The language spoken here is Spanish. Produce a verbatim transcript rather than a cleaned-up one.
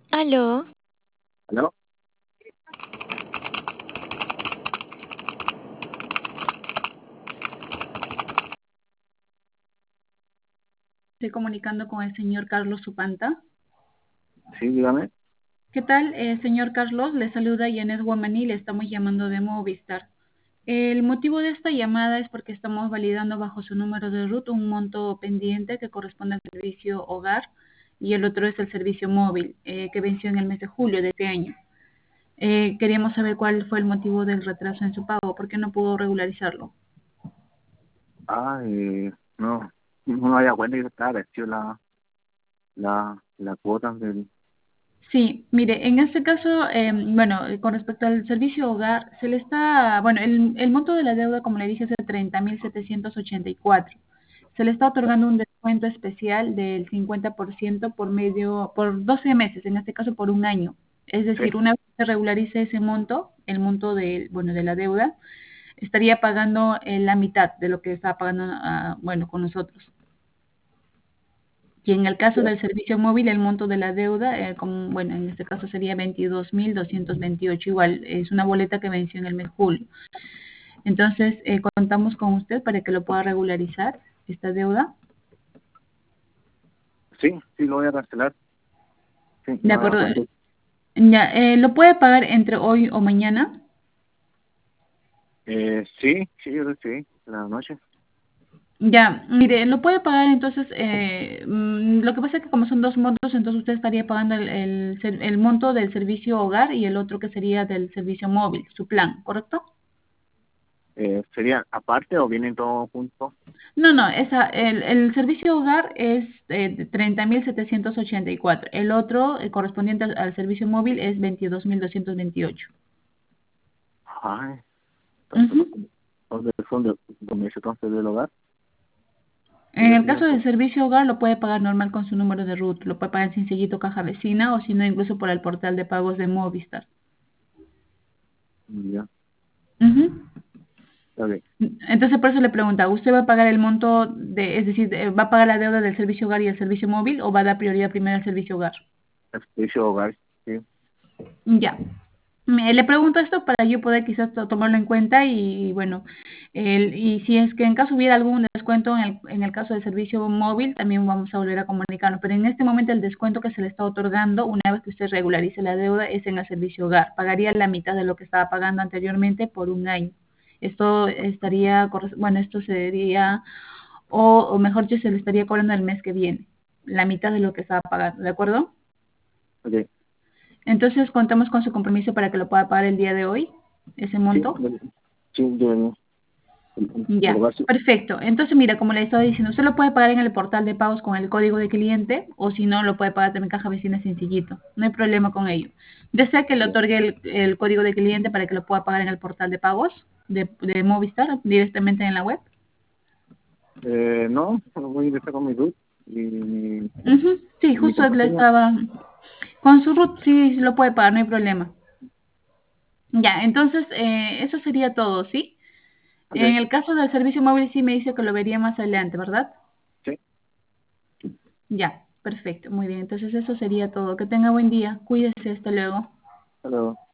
Aló, ¿Aló? Estoy comunicando con el señor Carlos Supanta. Sí, dígame. ¿Qué tal, eh, señor Carlos? Le saluda Janet Guamaní, le estamos llamando de Movistar. El motivo de esta llamada es porque estamos validando bajo su número de ruta un monto pendiente que corresponde al servicio hogar y el otro es el servicio móvil, eh, que venció en el mes de julio de este año. Eh, queríamos saber cuál fue el motivo del retraso en su pago, ¿por qué no pudo regularizarlo? Ah, eh, no, no me había cuenta que estaba vencido la, la, la cuota del... Sí, mire, en este caso, eh, bueno, eh, con respecto al servicio hogar, se le está, bueno, el, el monto de la deuda, como le dije, es de treinta mil setecientos ochenta y cuatro. Se le está otorgando un descuento especial del cincuenta por ciento por medio, por doce meses, en este caso por un año. Es Sí, decir, una vez que se regularice ese monto, el monto de, bueno, de la deuda, estaría pagando eh, la mitad de lo que está pagando, ah, bueno, con nosotros. Y en el caso sí. del servicio móvil, el monto de la deuda, eh, como, bueno, en este caso sería veintidós mil doscientos veintiocho, igual, es una boleta que venció en el mes de julio. Entonces, eh, contamos con usted para que lo pueda regularizar, esta deuda. Sí, sí, lo voy a cancelar. Sí, De no me había acuerdo. cuenta. Ya, eh, lo puede pagar entre hoy o mañana. Eh, sí, sí, yo creo que sí, en la noche. Ya, mire, lo puede pagar entonces, eh, mm, lo que pasa es que como son dos montos, entonces usted estaría pagando el, el, ser- el monto del servicio hogar y el otro que sería del servicio móvil, su plan, ¿correcto? Eh, ¿sería aparte o vienen todos juntos? No, no, esa, el, el servicio hogar es eh, treinta mil setecientos ochenta y cuatro. El otro, el correspondiente al, al servicio móvil, es veintidós mil doscientos veintiocho. Ay, entonces, Ujú. ¿dónde son de, donde dice entonces del hogar? En Sería el caso del quinientos. servicio hogar, lo puede pagar normal con su número de RUT. Lo puede pagar sencillito caja vecina o si no, incluso por el portal de pagos de Movistar. Ya, Ujú. está bien. Entonces, por eso le pregunta, ¿usted va a pagar el monto de, es decir, de- va a pagar la deuda del servicio hogar y el servicio móvil o va a dar prioridad primero al servicio hogar? El servicio hogar, sí. Ya. Me- Le pregunto esto para yo poder quizás to- tomarlo en cuenta y, bueno, el, y si es que en caso hubiera algún descuento en el, en el caso del servicio móvil, también vamos a volver a comunicarnos. Pero en este momento el descuento que se le está otorgando, una vez que usted regularice la deuda, es en el servicio hogar. Pagaría la mitad de lo que estaba pagando anteriormente por un año. Esto estaría, corres- bueno, esto sería, o, o mejor dicho, se le estaría cobrando el mes que viene, la mitad de lo que estaba pagando, ¿de acuerdo? Ok, Entonces contamos con su compromiso para que lo pueda pagar el día de hoy, ese sí, monto. yo- sí, yo vengo. El, el, el Ya, hogar, sí. perfecto. Entonces, mira, como le estaba diciendo, usted lo puede pagar en el portal de pagos con el código de cliente o si no, lo puede pagar también caja vecina sencillito. No hay problema con ello. ¿Desea que le Ya. otorgue el, el código de cliente para que lo pueda pagar en el portal de pagos de, de Movistar directamente en la web? Eh, no, voy a ingresar con mi root y mi, Ujú, sí, y mi justo le contraseña. estaba... Con su root sí, sí lo puede pagar, no hay problema. Ya, entonces eh, eso sería todo, ¿sí? Ok, En el caso del servicio móvil sí me dice que lo vería más adelante, ¿verdad? sí, Ya, perfecto, muy bien. Entonces eso sería todo. Que tenga buen día. Cuídese, hasta luego. hasta luego.